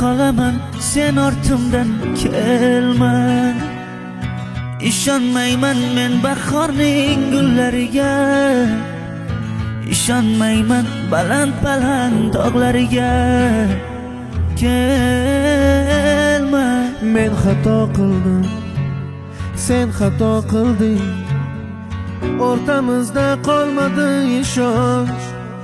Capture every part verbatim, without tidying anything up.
qolaman, sen ortimdan kelma. Ishonmayman men bahorning gullariga, ishonmayman baland-baland tog'lariga. Kelma. Men xato qildim, sen xato qilding. O'rtamizda qolmadi ishonch.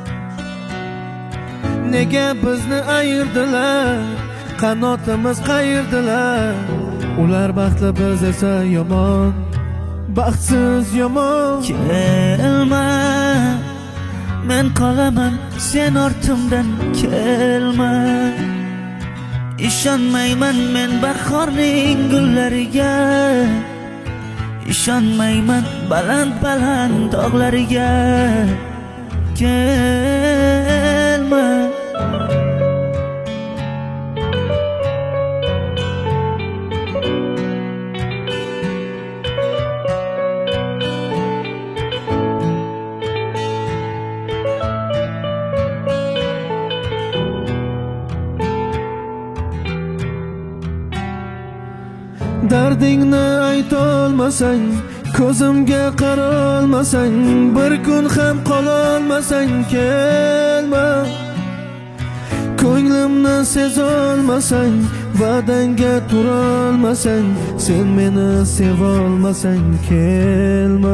Nega bizni ayirdilar, qanotimiz qayirdilar. Ular baxtli, biz esa yomon, baxtsiz yomon. Kelma, men qolaman, sen ortimdan kelma. Ishonmayman men bahorning gullariga, ishonmayman baland-baland tog'lariga. Kelma. Dardingni aytolmasang, ko'zimga qarolmasang, bir kun ham qololmasang kelma. Ko'nglimni sezolmasang, va'dangga turolmasang, sen meni sevolmasang kelma.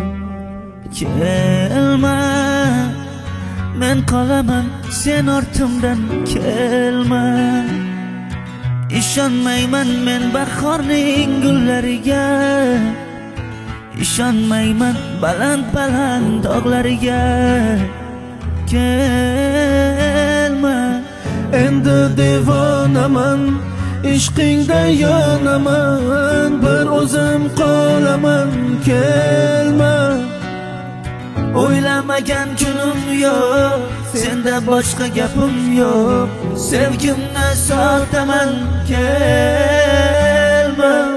Kelma, men qolaman, sen ortimdan kelma. Ishonmayman men bahorning gullariga, ishonmayman baland-baland tog'lariga. Kelma. Endi devonaman, ishqingda yonaman, bir o'zim qolaman. Kelma. O'ylamagan kunim yo'q, senda boshqa gapim yo'q. Sevgimni sotaman, kelma.